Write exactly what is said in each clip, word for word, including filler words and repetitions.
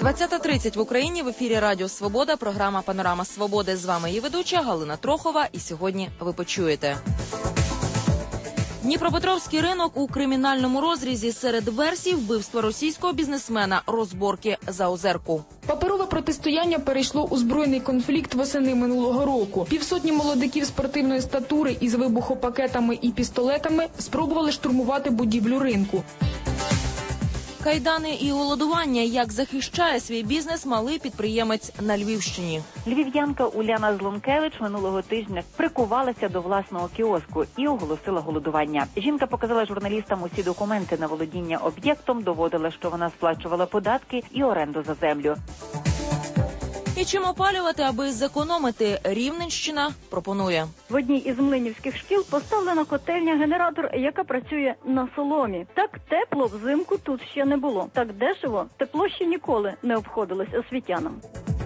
двадцята тридцять в Україні, в ефірі Радіо Свобода, програма «Панорама Свободи». З вами її ведуча Галина Трохова, і сьогодні ви почуєте. Дніпропетровський ринок у кримінальному розрізі, серед версій вбивства російського бізнесмена, розборки за Озерку. Паперове протистояння перейшло у збройний конфлікт восени минулого року. Півсотні молодиків спортивної статури із вибухопакетами і пістолетами спробували штурмувати будівлю ринку. Кайдани і голодування. Як захищає свій бізнес малий підприємець на Львівщині. Львів'янка Уляна Злонкевич минулого тижня прикувалася до власного кіоску і оголосила голодування. Жінка показала журналістам усі документи на володіння об'єктом, доводила, що вона сплачувала податки і оренду за землю. І чим опалювати, аби зекономити, Рівненщина пропонує. В одній із млинівських шкіл поставлена котельня-генератор, яка працює на соломі. Так тепло взимку тут ще не було. Так дешево тепло ще ніколи не обходилось освітянам.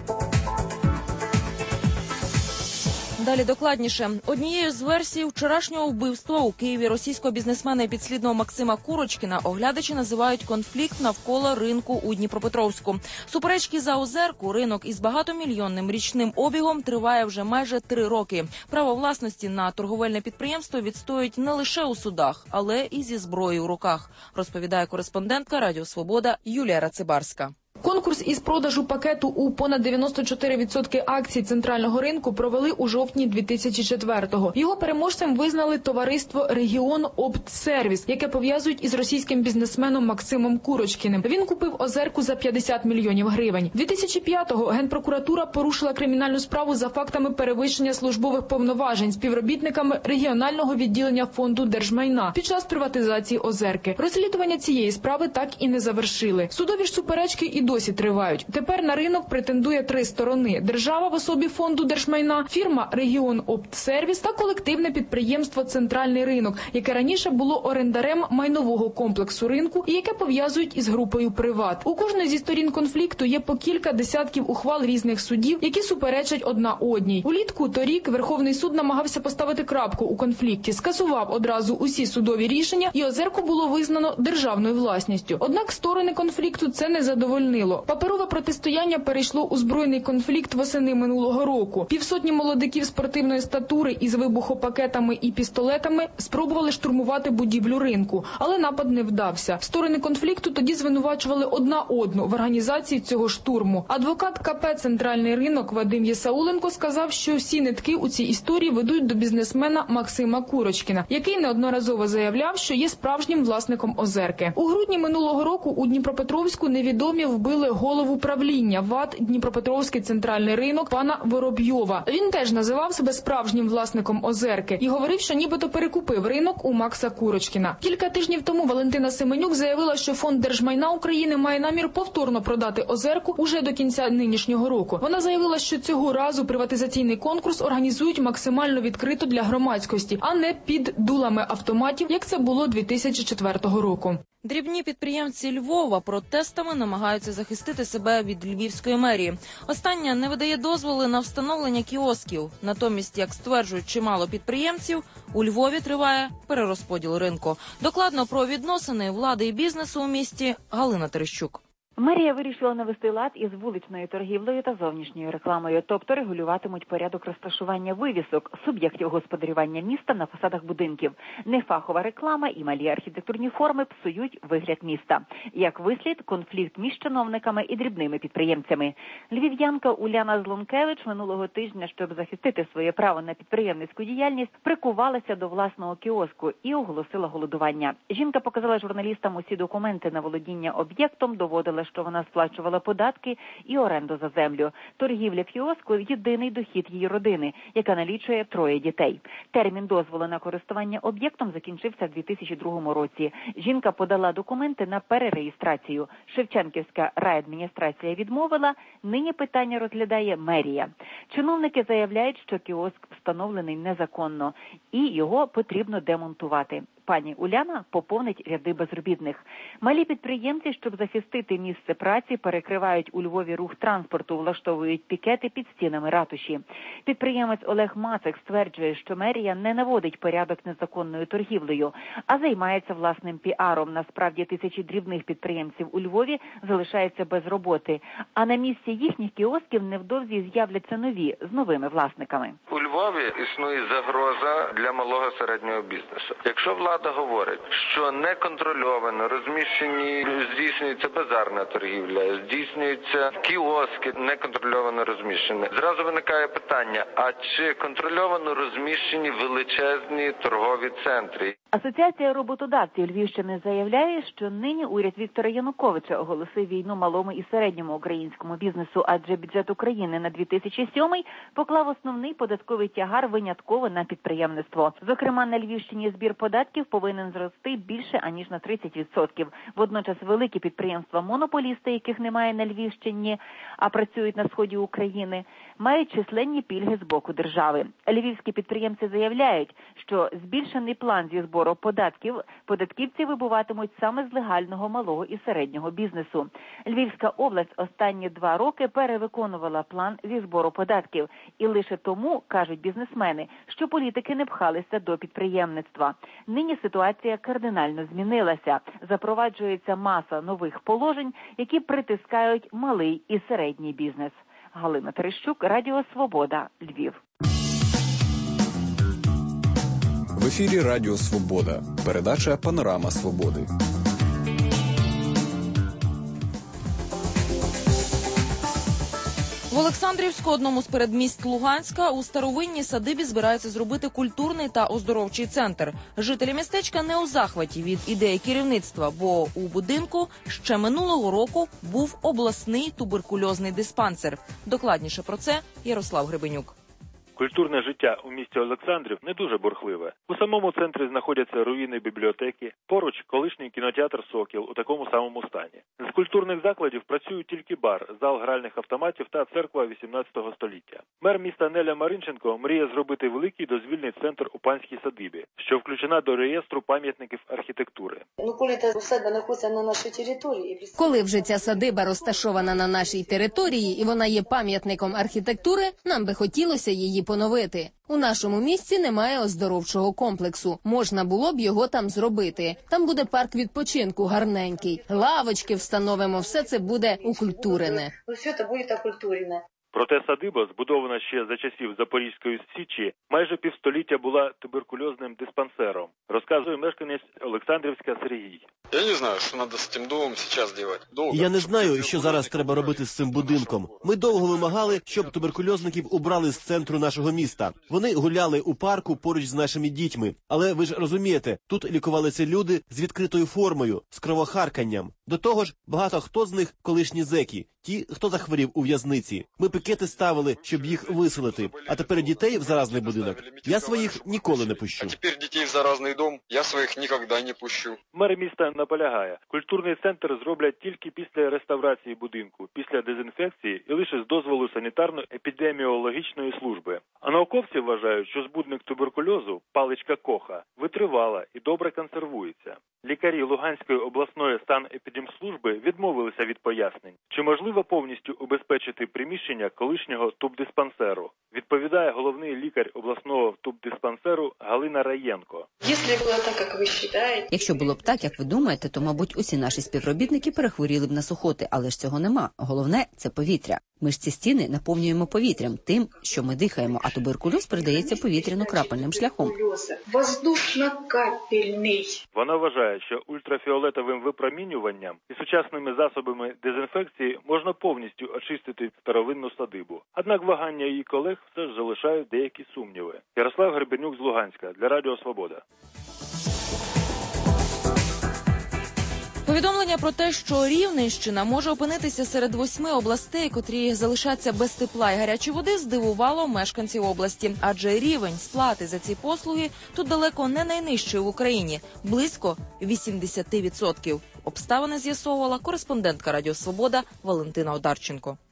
Далі докладніше. Однією з версій вчорашнього вбивства у Києві російського бізнесмена і підслідного Максима Курочкіна оглядачі називають конфлікт навколо ринку у Дніпропетровську. Суперечки за Озерку, ринок із багатомільйонним річним обігом, триває вже майже три роки. Право власності на торговельне підприємство відстоюють не лише у судах, але і зі зброєю у руках, розповідає кореспондентка Радіо Свобода Юлія Рацибарська. Конкурс із продажу пакету у понад дев'яносто чотири відсотки акцій центрального ринку провели у жовтні дві тисячі четвертого. Його переможцем визнали товариство «Регіон Оптсервіс», яке пов'язують із російським бізнесменом Максимом Курочкіним. Він купив Озерку за п'ятдесят мільйонів гривень. дві тисячі п'ятого Генпрокуратура порушила кримінальну справу за фактами перевищення службових повноважень співробітниками регіонального відділення фонду держмайна під час приватизації Озерки. Розслідування цієї справи так і не завершили. Судові ж суперечки і досі тривають. Тепер на ринок претендує три сторони: держава в особі фонду держмайна, фірма «Регіон Оптсервіс» та колективне підприємство «Центральний ринок», яке раніше було орендарем майнового комплексу ринку і яке пов'язують із групою «Приват». У кожної зі сторін конфлікту є по кілька десятків ухвал різних судів, які суперечать одна одній. Улітку торік Верховний суд намагався поставити крапку у конфлікті, скасував одразу усі судові рішення і Озерку було визнано державною власністю. Однак сторони конфлікту це не задовольнило. Паперове протистояння перейшло у збройний конфлікт восени минулого року. Півсотні молодиків спортивної статури із вибухопакетами і пістолетами спробували штурмувати будівлю ринку, але напад не вдався. Сторони конфлікту тоді звинувачували одна одну в організації цього штурму. Адвокат ка пе «Центральний ринок» Вадим Єсауленко сказав, що всі нитки у цій історії ведуть до бізнесмена Максима Курочкіна, який неодноразово заявляв, що є справжнім власником Озерки. У грудні минулого року у Дніпропетровську невідомі вбили голову правління ВАТ «Дніпропетровський центральний ринок» пана Воробйова. Він теж називав себе справжнім власником Озерки і говорив, що нібито перекупив ринок у Макса Курочкіна. Кілька тижнів тому Валентина Семенюк заявила, що фонд держмайна України має намір повторно продати Озерку уже до кінця нинішнього року. Вона заявила, що цього разу приватизаційний конкурс організують максимально відкрито для громадськості, а не під дулами автоматів, як це було дві тисячі четвертого року. Дрібні підприємці Львова протестами намагаються захистити себе від львівської мерії. Остання не видає дозволи на встановлення кіосків. Натомість, як стверджують чимало підприємців, у Львові триває перерозподіл ринку. Докладно про відносини влади і бізнесу у місті Галина Терещук. Мерія вирішила навести лад із вуличною торгівлею та зовнішньою рекламою, тобто регулюватимуть порядок розташування вивісок, суб'єктів господарювання міста на фасадах будинків. Нефахова реклама і малі архітектурні форми псують вигляд міста. Як вислід, конфлікт між чиновниками і дрібними підприємцями. Львів'янка Уляна Злонкевич минулого тижня, щоб захистити своє право на підприємницьку діяльність, прикувалася до власного кіоску і оголосила голодування. Жінка показала журналістам усі документи на володіння об'єктом, доводила, що вона сплачувала податки і оренду за землю. Торгівля в кіоску – єдиний дохід її родини, яка налічує троє дітей. Термін дозволу на користування об'єктом закінчився в дві тисячі другому році. Жінка подала документи на перереєстрацію. Шевченківська райадміністрація відмовила, нині питання розглядає мерія. Чиновники заявляють, що кіоск встановлений незаконно і його потрібно демонтувати. Пані Уляна поповнить ряди безробітних. Малі підприємці, щоб захистити місце праці, перекривають у Львові рух транспорту, влаштовують пікети під стінами ратуші. Підприємець Олег Мацик стверджує, що мерія не наводить порядок незаконною торгівлею, а займається власним піаром. Насправді тисячі дрібних підприємців у Львові залишаються без роботи, а на місці їхніх кіосків невдовзі з'являться нові з новими власниками. У Львові існує загроза для малого середнього бізнесу. Якщо влада говорить, що неконтрольовано розміщені, здійснюється базарна торгівля, здійснюються кіоски неконтрольовано розміщені, зразу виникає питання, а чи контрольовано розміщені величезні торгові центри? Асоціація роботодавців Львівщини заявляє, що нині уряд Віктора Януковича оголосив війну малому і середньому українському бізнесу, адже бюджет України на дві тисячі сьомий поклав основний податковий тягар винятково на підприємництво. Зокрема, на Львівщині збір податків повинен зрости більше, аніж на тридцять відсотків. Водночас великі підприємства-монополісти, яких немає на Львівщині, а працюють на сході України, мають численні пільги з боку держави. Львівські підприємці заявляють, що збільшений план зі збору податків податківці вибуватимуть саме з легального малого і середнього бізнесу. Львівська область останні два роки перевиконувала план зі збору податків. І лише тому, кажуть бізнесмени, що політики не пхалися до підприємництва. Нині ситуація кардинально змінилася. Запроваджується маса нових положень, які притискають малий і середній бізнес. Галина Терещук, Радіо Свобода, Львів. В ефірі Радіо Свобода. Передача «Панорама Свободи». В Олександрівську, одному з передмість Луганська, у старовинній садибі збираються зробити культурний та оздоровчий центр. Жителі містечка не у захваті від ідеї керівництва, бо у будинку ще минулого року був обласний туберкульозний диспансер. Докладніше про це Ярослав Гребенюк. Культурне життя у місті Олександрів не дуже бурхливе. У самому центрі знаходяться руїни бібліотеки, поруч колишній кінотеатр «Сокіл» у такому самому стані. З культурних закладів працюють тільки бар, зал гральних автоматів та церква вісімнадцятого століття. Мер міста Неля Маринченко мріє зробити великий дозвільний центр у панській садибі, що включена до реєстру пам'ятників архітектури. Коли вже ця садиба розташована на нашій території і вона є пам'ятником архітектури, нам би хотілося її поновити. У нашому місті немає оздоровчого комплексу. Можна було б його там зробити. Там буде парк відпочинку гарненький. Лавочки встановимо, все це буде укультурене. Проте садиба, збудована ще за часів Запорізької Січі, майже півстоліття була туберкульозним диспансером, розказує мешканець Олександрівська Сергій. Я не знаю, що треба з цим домом зараз робити. Довго. Я не знаю, що зараз треба робити з цим будинком. Ми довго вимагали, щоб туберкульозників убрали з центру нашого міста. Вони гуляли у парку поруч з нашими дітьми. Але ви ж розумієте, тут лікувалися люди з відкритою формою, з кровохарканням. До того ж, багато хто з них колишні зеки, ті, хто захворів у в'язниці. Ми пікети ставили, щоб їх виселити. А тепер дітей в заразний будинок я своїх ніколи не пущу. А тепер дітей в заразний дом я своїх ніколи не пущу. Мер міста наполягає, культурний центр зроблять тільки після реставрації будинку, після дезінфекції і лише з дозволу санітарно-епідеміологічної служби. А науковці вважають, що збудник туберкульозу, паличка Коха, витривала і добре консервується. Лікарі Луганської обласної санепідемслужби відмовилися від пояснень. Чи можливо повністю убезпечити приміщення колишнього тубдиспансеру? Відповідає головний лікар обласного тубдиспансеру Галина Раєнко. Якщо було б так, як ви думаєте, то, мабуть, усі наші співробітники перехворіли б на сухоти, але ж цього нема. Головне – це повітря. Ми ж ці стіни наповнюємо повітрям, тим, що ми дихаємо, а туберкульоз передається повітряно-крапельним шляхом. Вона вважає, що ультрафіолетовим випромінюванням і сучасними засобами дезінфекції можна повністю очистити старовинну садибу. Однак вагання її колег все ж залишають деякі сумніви. Ярослав Гребенюк з Луганська для Радіо Свобода. Повідомлення про те, що Рівненщина може опинитися серед восьми областей, котрі залишаться без тепла і гарячої води, здивувало мешканців області. Адже рівень сплати за ці послуги тут далеко не найнижчий в Україні – близько вісімдесят відсотків. Обставини з'ясовувала кореспондентка Радіо Свобода Валентина Одарченко.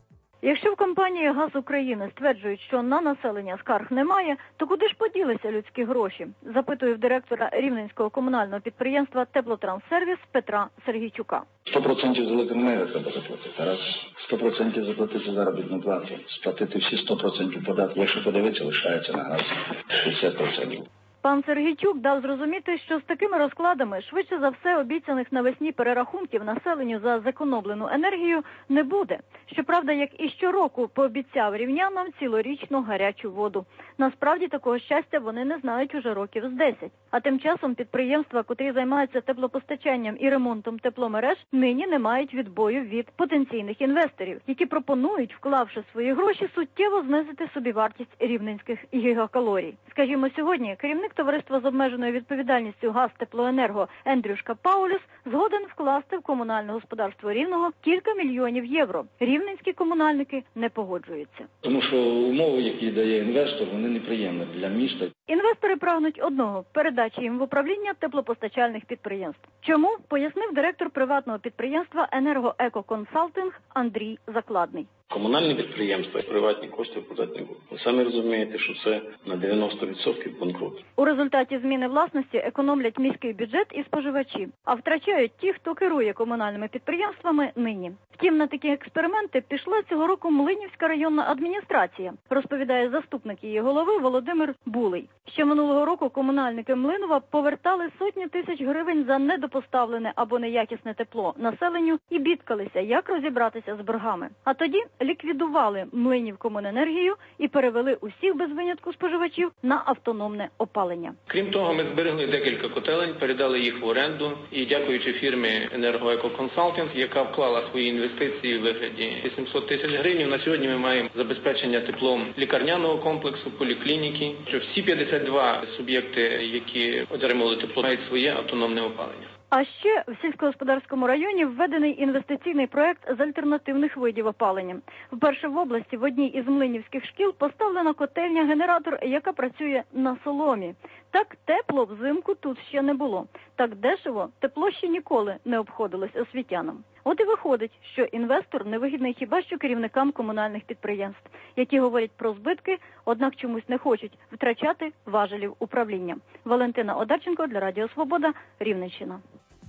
Якщо в компанії «Газ України» стверджують, що на населення скарг немає, то куди ж поділися людські гроші? Запитую в директора Рівненського комунального підприємства «Теплотранссервіс» Петра Сергійчука. сто відсотків за електроенергію треба заплатити, раз. сто відсотків заплатити заробітну плату, сплатити всі сто відсотків податків. Якщо подивитися, лишається на газ шістдесят відсотків. Пан Сергійчук дав зрозуміти, що з такими розкладами швидше за все обіцяних навесні перерахунків населенню за зекономлену енергію не буде. Щоправда, як і щороку пообіцяв рівнянам цілорічну гарячу воду. Насправді такого щастя вони не знають уже років з десять. А тим часом підприємства, котрі займаються теплопостачанням і ремонтом тепломереж, нині не мають відбою від потенційних інвесторів, які пропонують, вклавши свої гроші, суттєво знизити собівартість рівненських гігакалорій. Скажімо, сьогодні керівник товариства з обмеженою відповідальністю «Газтеплоенерго» Ендрюшка Паулюс згоден вкласти в комунальне господарство Рівного кілька мільйонів євро. Рівненські комунальники не погоджуються. Тому що умови, які дає інвестор, вони неприємні для міста. Інвестори прагнуть одного – передачі їм в управління теплопостачальних підприємств. Чому? Пояснив директор приватного підприємства «Енергоекоконсалтинг» Андрій Закладний. Комунальні підприємства приватні кошти подати не будуть. Ви самі розумієте, що це на дев'яносто відсотків банкрут. У результаті зміни власності економлять міський бюджет і споживачі, а втрачають ті, хто керує комунальними підприємствами нині. Втім, на такі експерименти пішла цього року Млинівська районна адміністрація, розповідає заступник її голови Володимир Булий. Ще минулого року комунальники Млинова повертали сотні тисяч гривень за недопоставлене або неякісне тепло населенню і бідкалися, як розібратися з боргами. А тоді ліквідували Млинівкомуненергію і перевели усіх без винятку споживачів на автономне опалення. Крім того, ми зберегли декілька котелень, передали їх в оренду і дякуючи фірмі «Енергоекоконсалтинг», яка вклала свої інвестиції в вигляді вісімсот тисяч гривень, на сьогодні ми маємо забезпечення теплом лікарняного комплексу, поліклініки, що всі п'ятдесят два суб'єкти, які отримали тепло, мають своє автономне опалення. А ще в сільськогосподарському районі введений інвестиційний проект з альтернативних видів опалення. Вперше в області в одній із млинівських шкіл поставлена котельня-генератор, яка працює на соломі. Так тепло взимку тут ще не було. Так дешево тепло ще ніколи не обходилось освітянам. От і виходить, що інвестор невигідний хіба що керівникам комунальних підприємств, які говорять про збитки, однак чомусь не хочуть втрачати важелів управління. Валентина Одарченко для Радіо Свобода, Рівненщина.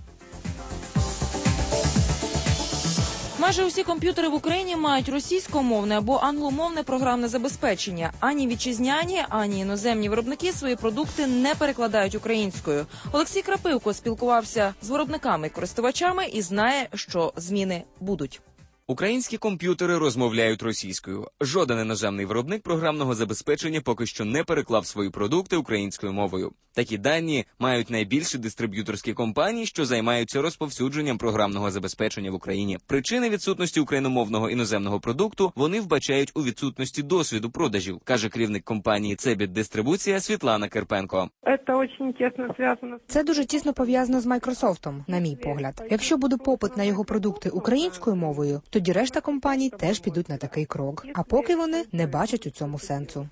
Майже усі комп'ютери в Україні мають російськомовне або англомовне програмне забезпечення. Ані вітчизняні, ані іноземні виробники свої продукти не перекладають українською. Олексій Крапивко спілкувався з виробниками і користувачами і знає, що зміни будуть. Українські комп'ютери розмовляють російською. Жоден іноземний виробник програмного забезпечення поки що не переклав свої продукти українською мовою. Такі дані мають найбільші дистриб'юторські компанії, що займаються розповсюдженням програмного забезпечення в Україні. Причини відсутності україномовного іноземного продукту вони вбачають у відсутності досвіду продажів, каже керівник компанії «Цебіт Дистрибуція» Світлана Керпенко. Це дуже тісно пов'язано з Майкрософтом, на мій погляд. Якщо буде попит на його продукти українською мовою, тоді решта компаній теж підуть на такий крок. А поки вони не бачать у цьому сенсу.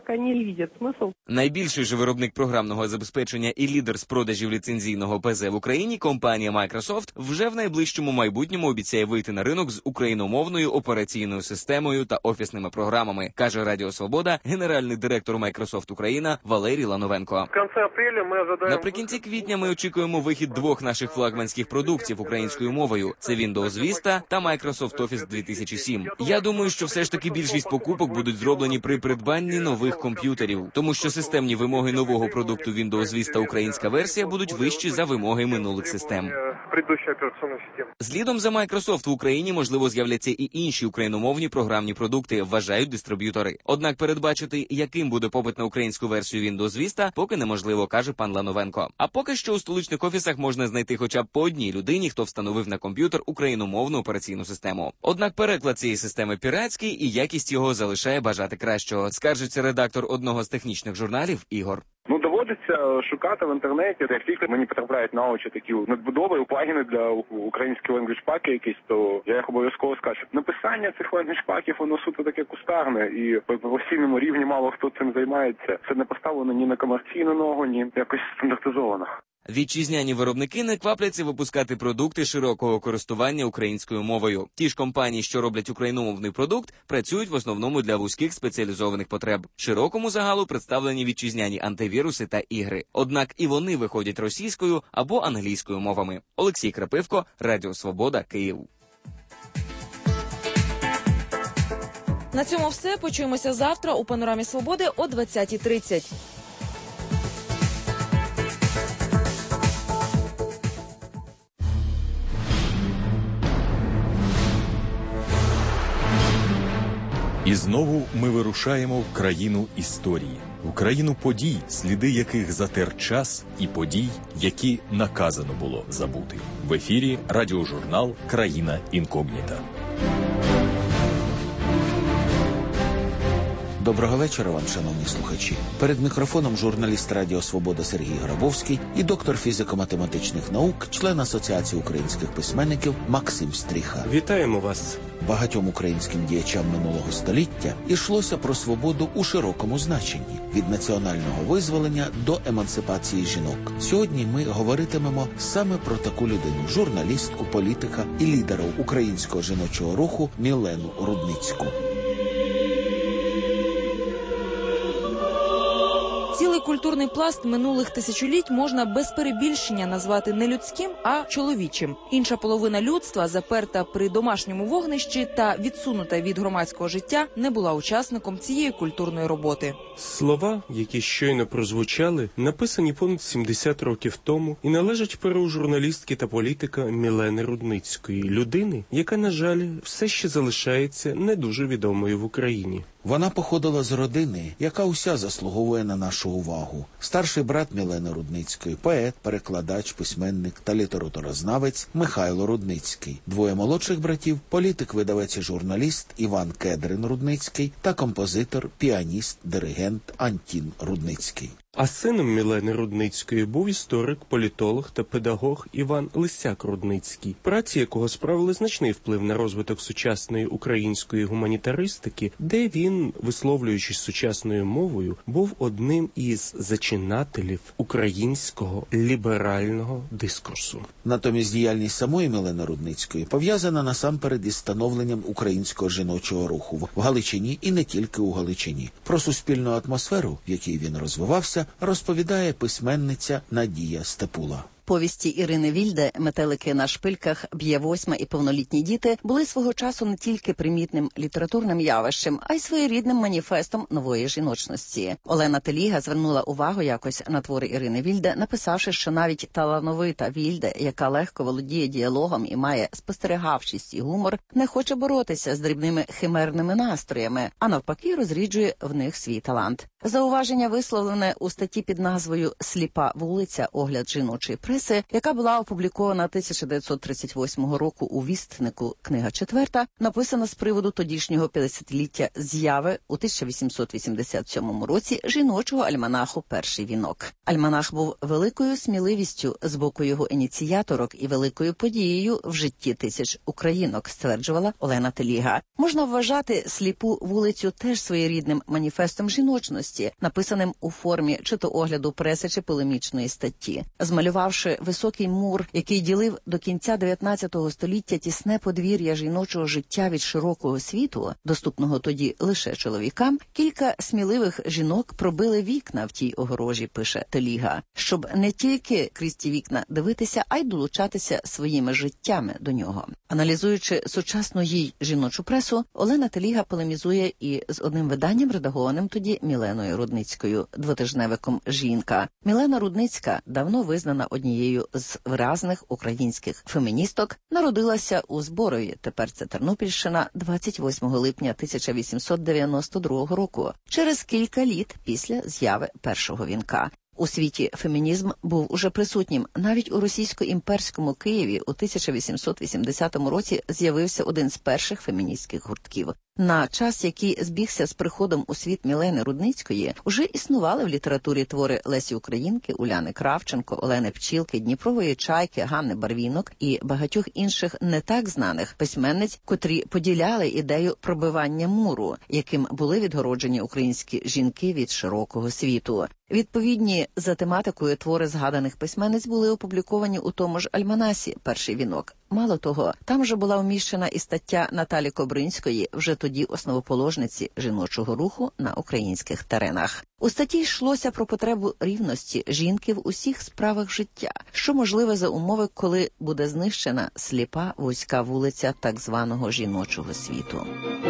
Найбільший же виробник програмного забезпечення і лідер з продажів ліцензійного ПЗ в Україні, компанія Microsoft, вже в найближчому майбутньому обіцяє вийти на ринок з україномовною операційною системою та офісними програмами, каже Радіо Свобода генеральний директор Microsoft Україна Валерій Лановенко. Наприкінці квітня ми очікуємо вихід двох наших флагманських продуктів українською мовою. Це Windows Vista та Microsoft Office дві тисячі сім. Я думаю, що все ж таки більшість покупок будуть зроблені при придбанні нових комп'ютерів, тому що системні вимоги нового продукту Windows Vista українська версія будуть вищі за вимоги минулих систем. Слідом за Microsoft в Україні, можливо, з'являться і інші україномовні програмні продукти, вважають дистриб'ютори. Однак передбачити, яким буде попит на українську версію Windows Vista, поки неможливо, каже пан Лановенко. А поки що у столичних офісах можна знайти хоча б по одній людині, хто встановив на комп'ютер україномовну операційну систему. Однак переклад цієї системи піратський і якість його залишає бажати кращого, скаржиться редактор одного з технічних журналів Ігор. Ну, доводиться шукати в інтернеті, як тільки мені потрапляють на очі такі надбудови, плагіни для українських ленгвіж-паки якісь, то я їх обов'язково скажу. Написання цих ленгвіж-паків, воно суто таке кустарне, і по професійному рівні мало хто цим займається. Це не поставлено ні на комерційну ногу, ні якось стандартизовано. Вітчизняні виробники не квапляться випускати продукти широкого користування українською мовою. Ті ж компанії, що роблять україномовний продукт, працюють в основному для вузьких спеціалізованих потреб. Широкому загалу представлені вітчизняні антивіруси та ігри. Однак і вони виходять російською або англійською мовами. Олексій Крапивко, Радіо Свобода, Київ. На цьому все. Почуємося завтра у «Панорамі Свободи» о двадцятій тридцять. І знову ми вирушаємо в країну історії, в країну подій, сліди яких затер час, і подій, які наказано було забути. В ефірі радіожурнал «Країна інкогніта». Доброго вечора вам, шановні слухачі. Перед мікрофоном журналіст Радіо Свобода Сергій Грабовський і доктор фізико-математичних наук, член Асоціації українських письменників Максим Стріха. Вітаємо вас. Багатьом українським діячам минулого століття йшлося про свободу у широкому значенні – від національного визволення до емансипації жінок. Сьогодні ми говоритимемо саме про таку людину – журналістку, політика і лідера українського жіночого руху Мілену Рудницьку. Цілий культурний пласт минулих тисячоліть можна без перебільшення назвати не людським, а чоловічим. Інша половина людства, заперта при домашньому вогнищі та відсунута від громадського життя, не була учасником цієї культурної роботи. Слова, які щойно прозвучали, написані понад сімдесят років тому і належать перу журналістки та політика Мілени Рудницької, людини, яка, на жаль, все ще залишається не дуже відомою в Україні. Вона походила з родини, яка уся заслуговує на нашу увагу. Старший брат Мілени Рудницької – поет, перекладач, письменник та літературознавець Михайло Рудницький. Двоє молодших братів – політик, видавець і журналіст Іван Кедрин Рудницький та композитор, піаніст, диригент Антін Рудницький. А сином Мілени Рудницької був історик, політолог та педагог Іван Лисяк-Рудницький, праці якого справили значний вплив на розвиток сучасної української гуманітаристики, де він, висловлюючись сучасною мовою, був одним із зачинателів українського ліберального дискурсу. Натомість діяльність самої Мілени Рудницької пов'язана насамперед із становленням українського жіночого руху в Галичині і не тільки у Галичині. Про суспільну атмосферу, в якій він розвивався, розповідає письменниця Надія Степула. Повісті Ірини Вільде «Метелики на шпильках», «Б'є восьма» і «Повнолітні діти» були свого часу не тільки примітним літературним явищем, а й своєрідним маніфестом нової жіночності. Олена Теліга звернула увагу якось на твори Ірини Вільде, написавши, що навіть талановита Вільде, яка легко володіє діалогом і має спостерігавчість і гумор, не хоче боротися з дрібними химерними настроями, а навпаки розріджує в них свій талант. Зауваження висловлене у статті під назвою «Сліпа вулиця. Огляд жіночої преси», яка була опублікована тисяча дев'ятсот тридцять восьмого року у «Вістнику», книга четверта, написана з приводу тодішнього п'ятдесятиліття з'яви у тисяча вісімсот вісімдесят сьомому році жіночого альманаху «Перший вінок». Альманах був великою сміливістю з боку його ініціаторок і великою подією в житті тисяч українок, стверджувала Олена Теліга. Можна вважати «Сліпу вулицю» теж своєрідним маніфестом жіночності, написаним у формі чи то огляду преси, чи полемічної статті. Змалювавши високий мур, який ділив до кінця дев'ятнадцятого століття тісне подвір'я жіночого життя від широкого світу, доступного тоді лише чоловікам, кілька сміливих жінок пробили вікна в тій огорожі, пише Теліга, щоб не тільки крізь ті вікна дивитися, а й долучатися своїми життями до нього. Аналізуючи сучасну їй жіночу пресу, Олена Теліга полемізує і з одним виданням, редагованим тоді Міленою Рудницькою, двотижневиком «Жінка». Мілена Рудницька, давно визнана однією з виразних українських феміністок, народилася у Зборові, тепер це Тернопільщина, двадцять восьмого липня тисяча вісімсот дев'яносто другого року, через кілька літ після з'яви «Першого вінка». У світі фемінізм був уже присутнім. Навіть у російсько-імперському Києві у тисяча вісімсот вісімдесятому році з'явився один з перших феміністських гуртків. На час, який збігся з приходом у світ Мілени Рудницької, уже існували в літературі твори Лесі Українки, Уляни Кравченко, Олени Пчілки, Дніпрової Чайки, Ганни Барвінок і багатьох інших не так знаних письменниць, котрі поділяли ідею пробивання муру, яким були відгороджені українські жінки від широкого світу. Відповідні за тематикою твори згаданих письменниць були опубліковані у тому ж альманасі «Перший вінок». Мало того, там же була вміщена і стаття Наталі Кобринської, вже тоді основоположниці жіночого руху на українських теренах. У статті йшлося про потребу рівності жінки в усіх справах життя, що можливе за умови, коли буде знищена сліпа вузька вулиця так званого жіночого світу.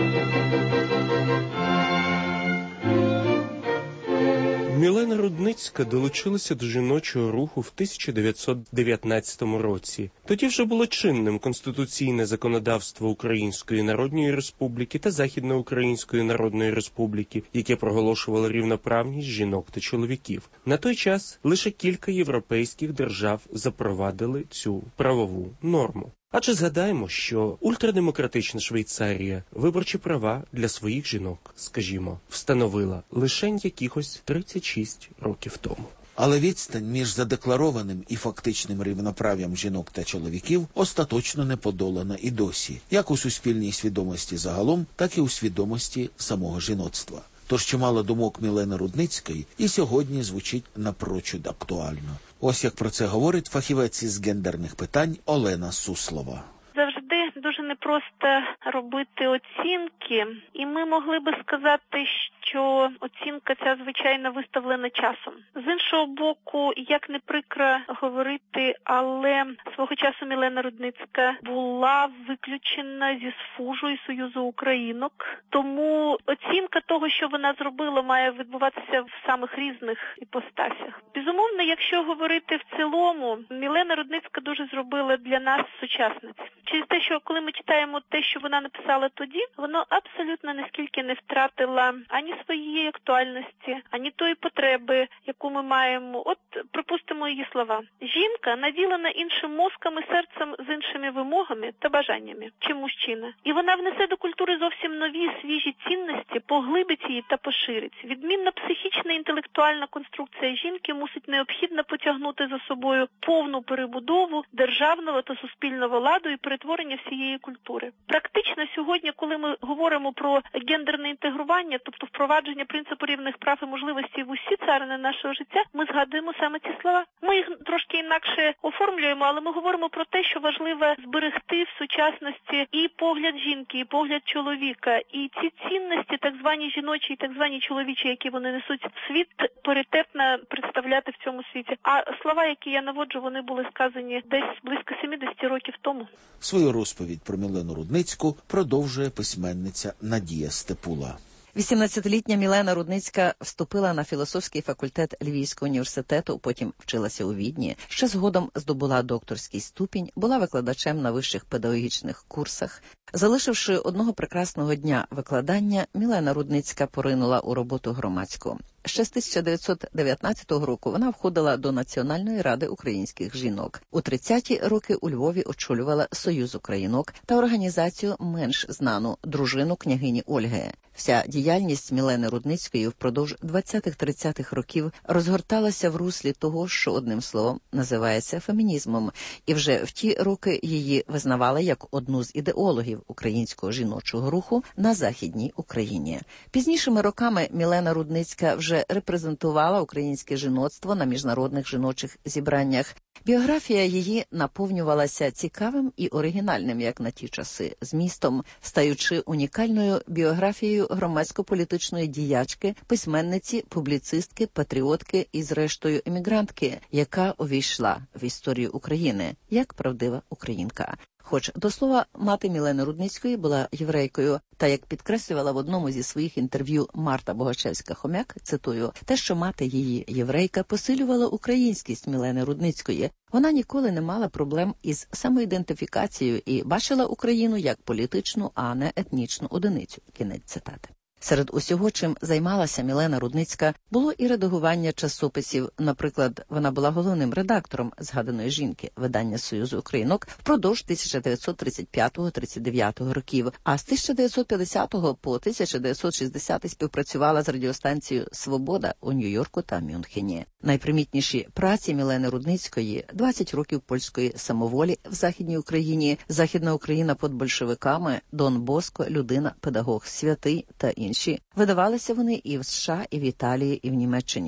Мілена Рудницька долучилася до жіночого руху в тисяча дев'ятсот дев'ятнадцятому році. Тоді вже було чинним конституційне законодавство Української Народної Республіки та Західноукраїнської Народної Республіки, яке проголошувало рівноправність жінок та чоловіків. На той час лише кілька європейських держав запровадили цю правову норму. Адже згадаємо, що ультрадемократична Швейцарія виборчі права для своїх жінок, скажімо, встановила лише якихось тридцять шість років тому. Але відстань між задекларованим і фактичним рівноправ'ям жінок та чоловіків остаточно не подолана і досі, як у суспільній свідомості загалом, так і у свідомості самого жіноцтва. Тож чимало думок Мілени Рудницької і сьогодні звучить напрочуд актуально. Ось як про це говорить фахівець із гендерних питань Олена Суслова. Завжди дуже непросто робити оцінки, і ми могли би сказати, що оцінка ця, звичайно, виставлена часом. З іншого боку, як не прикро говорити, але свого часу Мілена Рудницька була виключена зі сфужу і Союзу українок, тому оцінка того, що вона зробила, має відбуватися в самих різних іпостасях. Безумовно, якщо говорити в цілому, Мілена Рудницька дуже зробила для нас сучасниць. Через те, що коли ми читаємо те, що вона написала тоді, воно абсолютно наскільки не втратила ані своєї актуальності, ані тої потреби, яку ми маємо. От, припустимо її слова. Жінка наділена іншим мозком і серцем з іншими вимогами та бажаннями, чим мужчина. І вона внесе до культури зовсім нові, свіжі цінності, поглибить її та поширить. Відмінна психічна і інтелектуальна конструкція жінки мусить необхідно потягнути за собою повну перебудову державного та суспільного ладу і перетворення всієї культури. Практично сьогодні, коли ми говоримо про гендерне інтегрування, тобто впровадження принципу рівних прав і можливостей в усі царини нашого життя, ми згадуємо саме ці слова. Ми їх трошки інакше оформлюємо, але ми говоримо про те, що важливо зберегти в сучасності і погляд жінки, і погляд чоловіка, і ці цінності, так звані жіночі і так звані чоловічі, які вони несуть в світ, паритетно представляти в цьому світі. А слова, які я наводжу, вони були сказані десь близько сімдесят років тому. Свою розповідь про Мілену Рудницьку продовжує письменниця Надія Степула. вісімнадцятилітня Мілена Рудницька вступила на філософський факультет Львівського університету, потім вчилася у Відні, ще згодом здобула докторський ступінь, була викладачем на вищих педагогічних курсах. Залишивши одного прекрасного дня викладання, Мілена Рудницька поринула у роботу громадську. Ще з тисяча дев'ятсот дев'ятнадцятого року вона входила до Національної ради українських жінок. У тридцяті роки у Львові очолювала Союз українок та організацію менш знану «Дружину княгині Ольги». Вся діяльність Мілени Рудницької впродовж двадцятих-тридцятих років розгорталася в руслі того, що одним словом називається фемінізмом, і вже в ті роки її визнавали як одну з ідеологів українського жіночого руху на Західній Україні. Пізнішими роками Мілена Рудницька вже репрезентувала українське жіноцтво на міжнародних жіночих зібраннях. Біографія її наповнювалася цікавим і оригінальним, як на ті часи, змістом, стаючи унікальною біографією громадсько-політичної діячки, письменниці, публіцистки, патріотки і, зрештою, емігрантки, яка увійшла в історію України як правдива українка. Хоч, до слова, мати Мілени Рудницької була єврейкою, та, як підкреслювала в одному зі своїх інтерв'ю Марта Богачевська-Хомяк, цитую, те, що мати її єврейка посилювала українськість Мілени Рудницької. Вона ніколи не мала проблем із самоідентифікацією і бачила Україну як політичну, а не етнічну одиницю. Кінець цитати. Серед усього, чим займалася Мілена Рудницька, було і редагування часописів. Наприклад, вона була головним редактором згаданої жінки, видання Союзу українок, впродовж тисяча дев'ятсот тридцять п'ятого - тридцять дев'ятого років, а з тисяча дев'ятсот п'ятдесятого по тисяча дев'ятсот шістдесятий співпрацювала з радіостанцією «Свобода» у Нью-Йорку та Мюнхені. Найпримітніші праці Мілени Рудницької – двадцять років польської самоволі в Західній Україні, Західна Україна під большевиками, Дон Боско, людина, педагог, святий та інші. Видавалися вони і в США, і в Італії, і в Німеччині.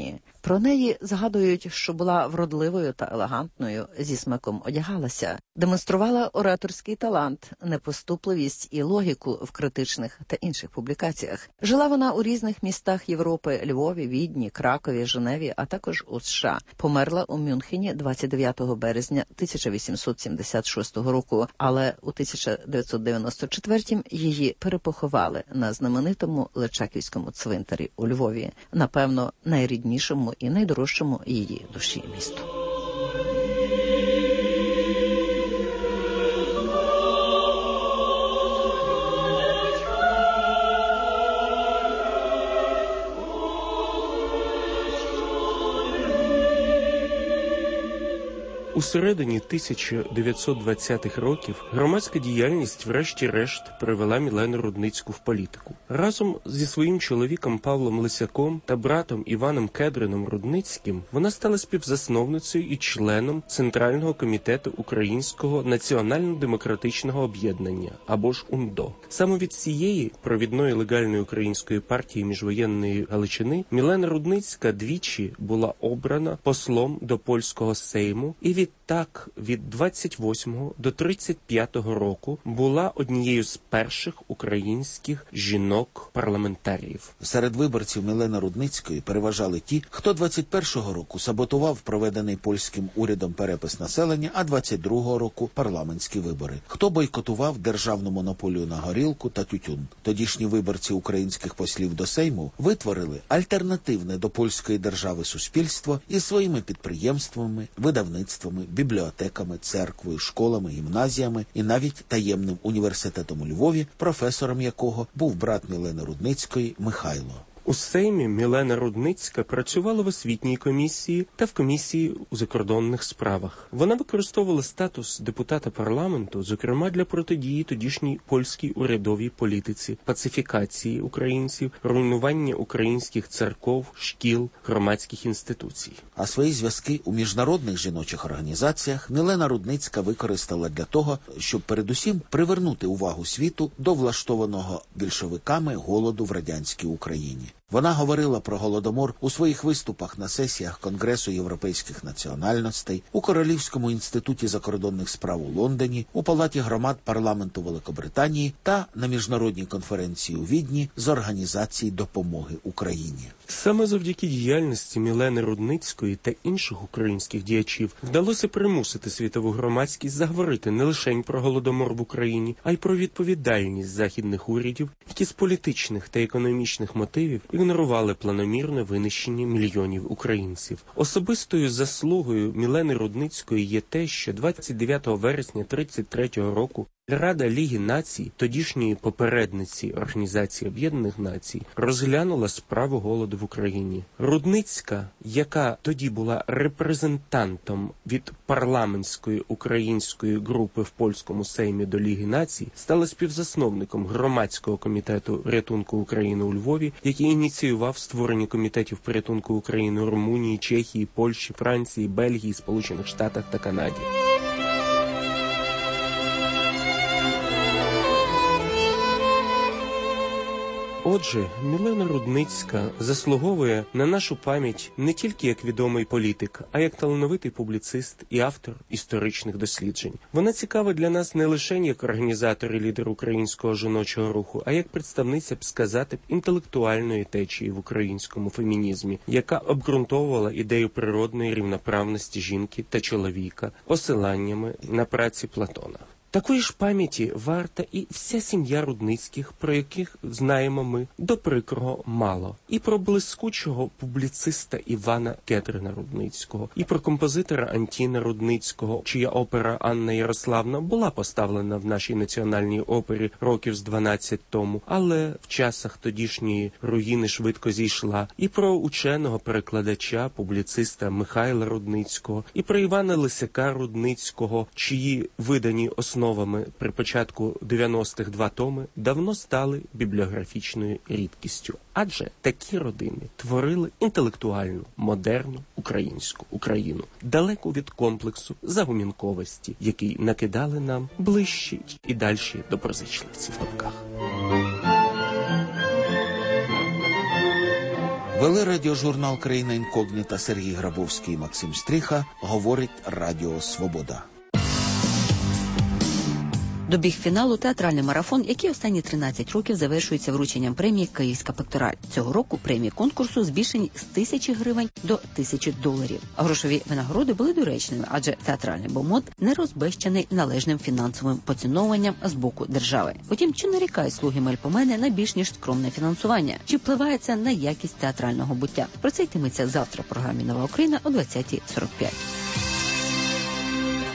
Про неї згадують, що була вродливою та елегантною, зі смаком одягалася, демонструвала ораторський талант, непоступливість і логіку в критичних та інших публікаціях. Жила вона у різних містах Європи – Львові, Відні, Кракові, Женеві, а також у США. Померла у Мюнхені двадцять дев'ятого березня тисяча вісімсот сімдесят шостого року, але у тисяча дев'ятсот дев'яносто четвертому її перепоховали на знаменитому Личаківському цвинтарі у Львові, напевно, найріднішому і найдорожчому її душі місту. У середині тисяча дев'ятсот двадцятих років громадська діяльність врешті-решт привела Мілену Рудницьку в політику. Разом зі своїм чоловіком Павлом Лисяком та братом Іваном Кедрином Рудницьким вона стала співзасновницею і членом Центрального комітету Українського національно-демократичного об'єднання, або ж УНДО. Саме від цієї провідної легальної української партії міжвоєнної Галичини Мілена Рудницька двічі була обрана послом до польського Сейму і відтак від двадцять восьмого до тридцять п'ятого року була однією з перших українських жінок-парламентаріїв. Серед виборців Мілени Рудницької переважали ті, хто двадцять першого року саботував проведений польським урядом перепис населення, а двадцять другого року парламентські вибори. Хто бойкотував державну монополію на горілку та тютюн. Тодішні виборці українських послів до Сейму витворили альтернативне до польської держави суспільство із своїми підприємствами, видавництвами, бібліотеками, церквою, школами, гімназіями і навіть таємним університетом у Львові, професором якого був брат Мілени Рудницької Михайло. У Сеймі Мілена Рудницька працювала в освітній комісії та в комісії у закордонних справах. Вона використовувала статус депутата парламенту, зокрема для протидії тодішній польській урядовій політиці, пацифікації українців, руйнування українських церков, шкіл, громадських інституцій. А свої зв'язки у міжнародних жіночих організаціях Мілена Рудницька використала для того, щоб передусім привернути увагу світу до влаштованого більшовиками голоду в радянській Україні. Вона говорила про Голодомор у своїх виступах на сесіях Конгресу європейських національностей, у Королівському інституті закордонних справ у Лондоні, у Палаті громад парламенту Великобританії та на міжнародній конференції у Відні з організації допомоги Україні. Саме завдяки діяльності Мілени Рудницької та інших українських діячів вдалося примусити світову громадськість заговорити не лише про Голодомор в Україні, а й про відповідальність західних урядів, які з політичних та економічних мотивів ігнорували планомірне винищення мільйонів українців. Особистою заслугою Мілени Рудницької є те, що двадцять дев'ятого вересня тридцять третього року Рада Ліги Націй, тодішньої попередниці Організації Об'єднаних Націй, розглянула справу голоду в Україні. Рудницька, яка тоді була репрезентантом від парламентської української групи в польському Сеймі до Ліги Націй, стала співзасновником громадського комітету порятунку України у Львові, який ініціював створення комітетів порятунку України у Румунії, Чехії, Польщі, Франції, Бельгії, Сполучених Штатах та Канаді. Отже, Мілена Рудницька заслуговує на нашу пам'ять не тільки як відомий політик, а як талановитий публіцист і автор історичних досліджень. Вона цікава для нас не лише як організатор і лідер українського жіночого руху, а як представниця, б сказати, інтелектуальної течії в українському фемінізмі, яка обґрунтовувала ідею природної рівноправності жінки та чоловіка посиланнями на праці Платона. Такої ж пам'яті варта і вся сім'я Рудницьких, про яких знаємо ми до прикрого мало. І про блискучого публіциста Івана Кедрина Рудницького, і про композитора Антіна Рудницького, чия опера «Анна Ярославна» була поставлена в нашій національній опері років з дванадцять тому, але в часах тодішньої руїни швидко зійшла, і про ученого перекладача, публіциста Михайла Рудницького, і про Івана Лисяка Рудницького, чиї видані основи Основами при початку дев'яностих два томи давно стали бібліографічною рідкістю. Адже такі родини творили інтелектуальну, модерну українську Україну, далеку від комплексу загумінковості, який накидали нам ближчі і дальші доброзичливці в лапках. Вели радіожурнал «Країна інкогніта» Сергій Грабовський і Максим Стріха. Говорить Радіо Свобода. Добіг фіналу театральний марафон, який останні тринадцять років завершується врученням премії «Київська пектораль». Цього року премії конкурсу збільшені з тисячі гривень до тисячі доларів. А грошові винагороди були доречними, адже театральний бомонд не розбещений належним фінансовим поціновуванням з боку держави. Потім, чи нарікають слуги Мельпомени на більш ніж скромне фінансування? Чи впливає це на якість театрального буття? Про це йтиметься завтра в програмі «Нова Україна» о двадцятій сорок п'ять.